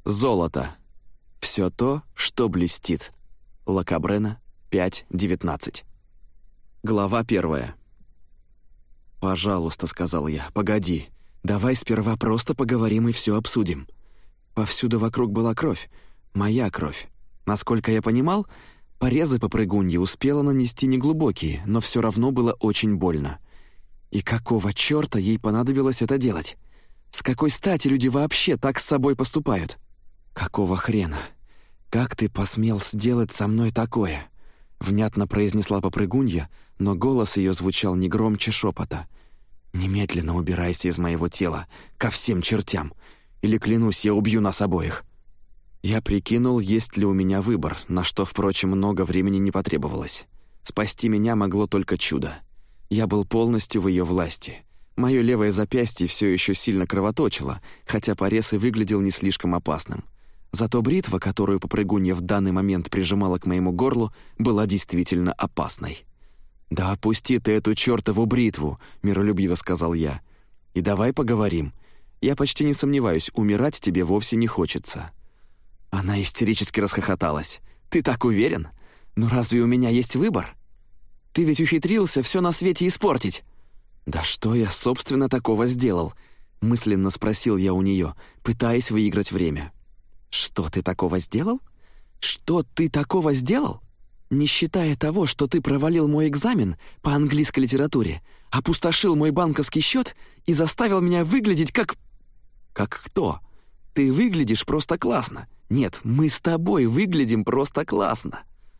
Золото. Все то, что блестит. Лакабрена, 5:19. Глава 1. «Пожалуйста», — сказал я, — «погоди. Давай сперва просто поговорим и все обсудим». Повсюду вокруг была кровь. Моя кровь. Насколько я понимал, порезы попрыгуньи успела нанести неглубокие, но все равно было очень больно. И какого чёрта ей понадобилось это делать? С какой стати люди вообще так с собой поступают? Какого хрена? Как ты посмел сделать со мной такое? Внятно произнесла попрыгунья, но голос ее звучал не громче шепота. «Немедленно убирайся из моего тела, ко всем чертям, или, клянусь, я убью нас обоих». Я прикинул, есть ли у меня выбор, на что, впрочем, много времени не потребовалось. Спасти меня могло только чудо. Я был полностью в ее власти. Мое левое запястье все еще сильно кровоточило, хотя порез и выглядел не слишком опасным. Зато бритва, которую попрыгунья в данный момент прижимала к моему горлу, была действительно опасной. «Да опусти ты эту чёртову бритву», — миролюбиво сказал я. «И давай поговорим. Я почти не сомневаюсь, умирать тебе вовсе не хочется». Она истерически расхохоталась. «Ты так уверен? Ну разве у меня есть выбор? Ты ведь ухитрился все на свете испортить». «Да что я, собственно, такого сделал?» — мысленно спросил я у нее, пытаясь выиграть время. «Что ты такого сделал? Что ты такого сделал? Не считая того, что ты провалил мой экзамен по английской литературе, опустошил мой банковский счет и заставил меня выглядеть как...» «Как кто? Ты выглядишь просто классно. Нет, мы с тобой выглядим просто классно».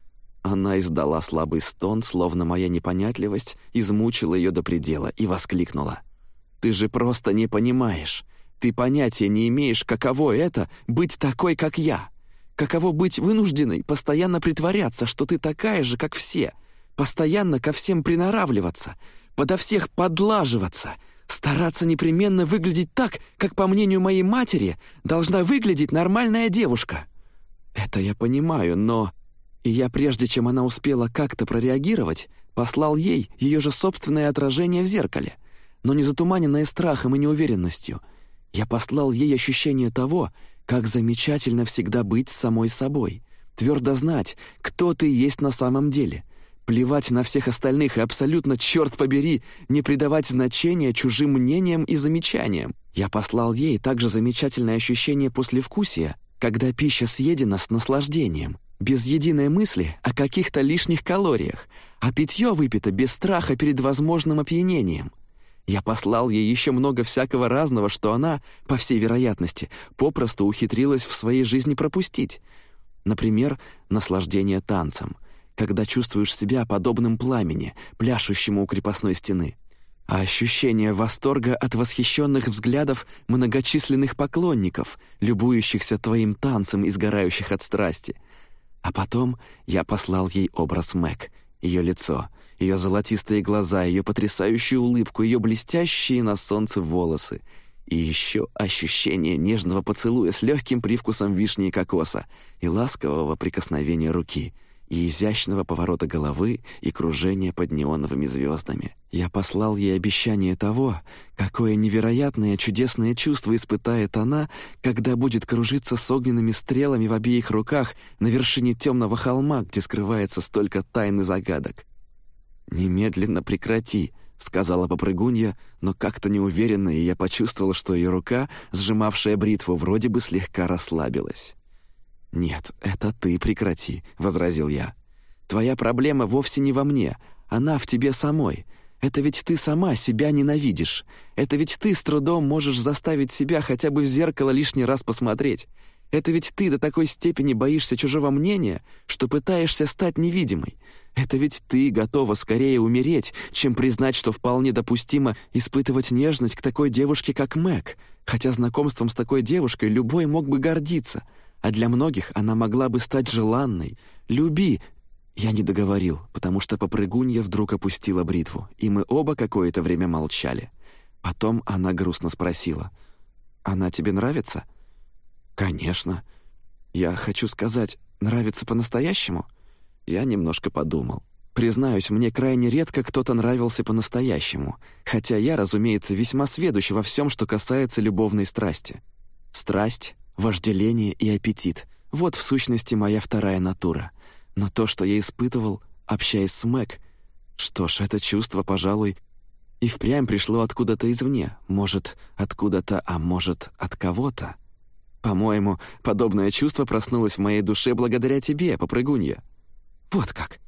Она издала слабый стон, словно моя непонятливость измучила ее до предела, и воскликнула. «Ты же просто не понимаешь. Ты понятия не имеешь, каково это — быть такой, как я. Каково быть вынужденной постоянно притворяться, что ты такая же, как все, постоянно ко всем приноравливаться, подо всех подлаживаться, стараться непременно выглядеть так, как, по мнению моей матери, должна выглядеть нормальная девушка». «Это я понимаю, но...» И я, прежде чем она успела как-то прореагировать, послал ей ее же собственное отражение в зеркале, но не затуманенное страхом и неуверенностью. Я послал ей ощущение того, как замечательно всегда быть самой собой, твердо знать, кто ты есть на самом деле, плевать на всех остальных и абсолютно, черт побери, не придавать значения чужим мнениям и замечаниям. Я послал ей также замечательное ощущение послевкусия, когда пища съедена с наслаждением, без единой мысли о каких-то лишних калориях, а питье выпито без страха перед возможным опьянением. Я послал ей еще много всякого разного, что она, по всей вероятности, попросту ухитрилась в своей жизни пропустить. Например, наслаждение танцем, когда чувствуешь себя подобным пламени, пляшущему у крепостной стены, а ощущение восторга от восхищенных взглядов многочисленных поклонников, любующихся твоим танцем и сгорающих от страсти. А потом я послал ей образ Мэг, ее лицо, ее золотистые глаза, ее потрясающую улыбку, ее блестящие на солнце волосы. И еще ощущение нежного поцелуя с легким привкусом вишни и кокоса, и ласкового прикосновения руки, и изящного поворота головы, и кружения под неоновыми звездами. Я послал ей обещание того, какое невероятное чудесное чувство испытает она, когда будет кружиться с огненными стрелами в обеих руках на вершине темного холма, где скрывается столько тайн и загадок. «Немедленно прекрати», — сказала попрыгунья, но как-то неуверенно, и я почувствовал, что ее рука, сжимавшая бритву, вроде бы слегка расслабилась. «Нет, это ты прекрати», — возразил я. «Твоя проблема вовсе не во мне, она в тебе самой. Это ведь ты сама себя ненавидишь. Это ведь ты с трудом можешь заставить себя хотя бы в зеркало лишний раз посмотреть. Это ведь ты до такой степени боишься чужого мнения, что пытаешься стать невидимой. Это ведь ты готова скорее умереть, чем признать, что вполне допустимо испытывать нежность к такой девушке, как Мэг, хотя знакомством с такой девушкой любой мог бы гордиться, а для многих она могла бы стать желанной. Люби!» Я не договорил, потому что попрыгунья вдруг опустила бритву, и мы оба какое-то время молчали. Потом она грустно спросила: «Она тебе нравится?» «Конечно. Я хочу сказать, нравится по-настоящему?» Я немножко подумал. Признаюсь, мне крайне редко кто-то нравился по-настоящему, хотя я, разумеется, весьма сведущ во всем, что касается любовной страсти. Страсть вожделение и аппетит — вот в сущности моя вторая натура. Но то, что я испытывал, общаясь с Мэг, что ж, это чувство, пожалуй, и впрямь пришло откуда-то извне. Может, откуда-то, а может, от кого-то. По-моему, подобное чувство проснулось в моей душе благодаря тебе, попрыгунья. Вот как.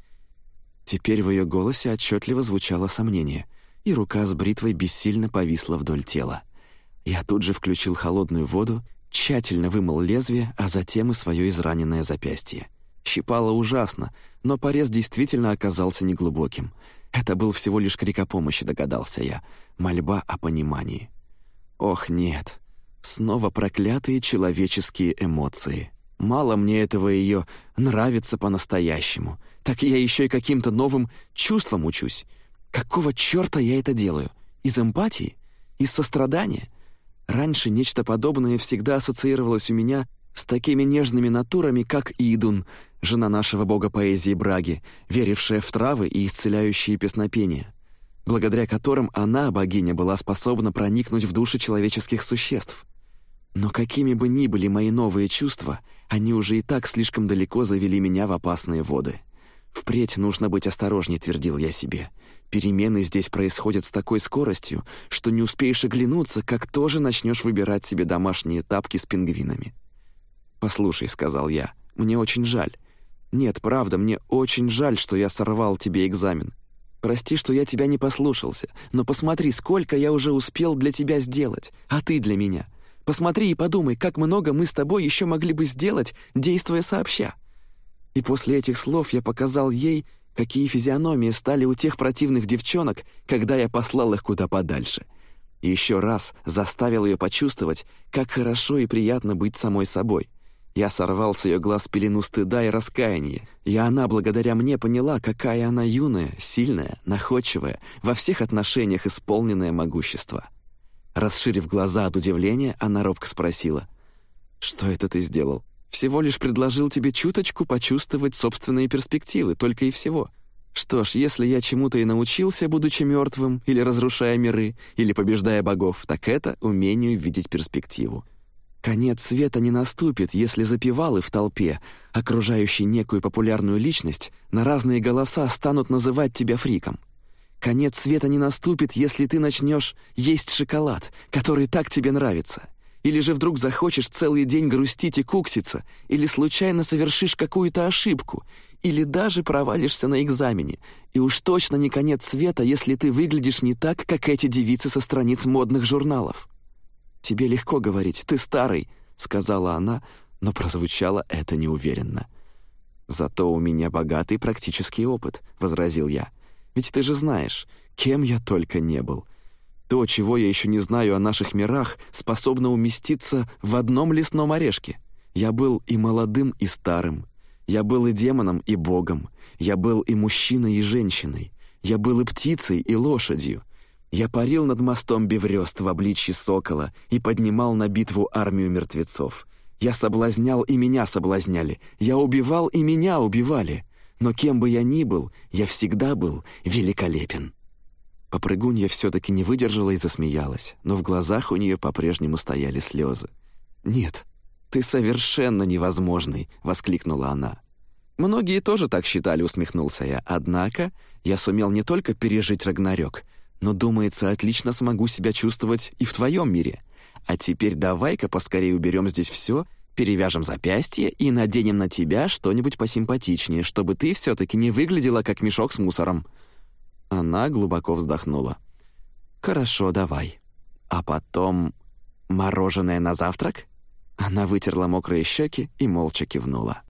Теперь в ее голосе отчетливо звучало сомнение, и рука с бритвой бессильно повисла вдоль тела. Я тут же включил холодную воду, тщательно вымыл лезвие, а затем и свое израненное запястье. Щипало ужасно, но порез действительно оказался неглубоким. Это был всего лишь крик о помощи, догадался я. Мольба о понимании. Ох, нет. Снова проклятые человеческие эмоции. Мало мне этого ее нравится по-настоящему. Так я еще и каким-то новым чувством учусь. Какого черта я это делаю? Из эмпатии? Из сострадания? Раньше нечто подобное всегда ассоциировалось у меня с такими нежными натурами, как Идун, жена нашего бога поэзии Браги, верившая в травы и исцеляющие песнопения, благодаря которым она, богиня, была способна проникнуть в души человеческих существ. Но какими бы ни были мои новые чувства, они уже и так слишком далеко завели меня в опасные воды. «Впредь нужно быть осторожней», — твердил я себе. «Перемены здесь происходят с такой скоростью, что не успеешь оглянуться, как тоже начнешь выбирать себе домашние тапки с пингвинами». «Послушай», — сказал я, — «мне очень жаль. Нет, правда, мне очень жаль, что я сорвал тебе экзамен. Прости, что я тебя не послушался, но посмотри, сколько я уже успел для тебя сделать, а ты для меня. Посмотри и подумай, как много мы с тобой еще могли бы сделать, действуя сообща». И после этих слов я показал ей, какие физиономии стали у тех противных девчонок, когда я послал их куда подальше. И еще раз заставил ее почувствовать, как хорошо и приятно быть самой собой. Я сорвал с ее глаз пелену стыда и раскаяния, и она благодаря мне поняла, какая она юная, сильная, находчивая, во всех отношениях исполненная могущества. Расширив глаза от удивления, она робко спросила: «Что это ты сделал?» «Всего лишь предложил тебе чуточку почувствовать собственные перспективы, только и всего. Что ж, если я чему-то и научился, будучи мертвым, или разрушая миры, или побеждая богов, так это умению видеть перспективу. Конец света не наступит, если запевалы в толпе, окружающей некую популярную личность, на разные голоса станут называть тебя фриком. Конец света не наступит, если ты начнешь есть шоколад, который так тебе нравится. Или же вдруг захочешь целый день грустить и кукситься, или случайно совершишь какую-то ошибку, или даже провалишься на экзамене. И уж точно не конец света, если ты выглядишь не так, как эти девицы со страниц модных журналов». «Тебе легко говорить, ты старый», — сказала она, но прозвучало это неуверенно. «Зато у меня богатый практический опыт», — возразил я. «Ведь ты же знаешь, кем я только не был. То, чего я еще не знаю о наших мирах, способно уместиться в одном лесном орешке. Я был и молодым, и старым. Я был и демоном, и богом. Я был и мужчиной, и женщиной. Я был и птицей, и лошадью. Я парил над мостом Беврёст в обличье сокола и поднимал на битву армию мертвецов. Я соблазнял, и меня соблазняли. Я убивал, и меня убивали. Но кем бы я ни был, я всегда был великолепен». Попрыгунья все-таки не выдержала и засмеялась, но в глазах у нее по-прежнему стояли слезы. «Нет, ты совершенно невозможный!» — воскликнула она. «Многие тоже так считали», — усмехнулся я. «Однако я сумел не только пережить Рагнарёк, но, думается, отлично смогу себя чувствовать и в твоем мире. А теперь давай-ка поскорее уберем здесь все, перевяжем запястье и наденем на тебя что-нибудь посимпатичнее, чтобы ты все-таки не выглядела как мешок с мусором». Она глубоко вздохнула. «Хорошо, давай. А потом мороженое на завтрак?» Она вытерла мокрые щеки и молча кивнула.